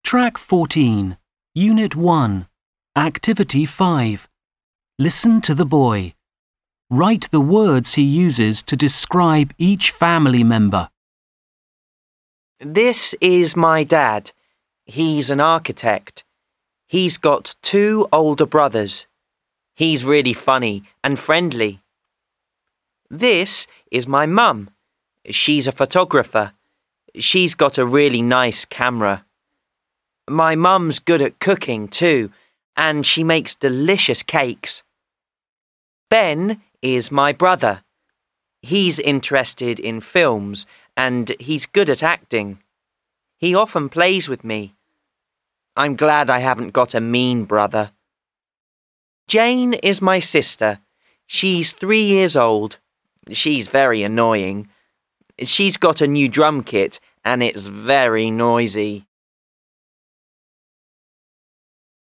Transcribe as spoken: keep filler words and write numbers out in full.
Track fourteen, Unit one, Activity five. Listen to the boy. Write the words he uses to describe each family member. This is my dad. He's an architect. He's got two older brothers. He's really funny and friendly. This is my mum. She's a photographer. She's got a really nice camera. My mum's good at cooking too, and she makes delicious cakes. Ben is my brother. He's interested in films and he's good at acting. He often plays with me. I'm glad I haven't got a mean brother. Jane is my sister. She's three years old. She's very annoying. She's got a new drum kit and it's very noisy.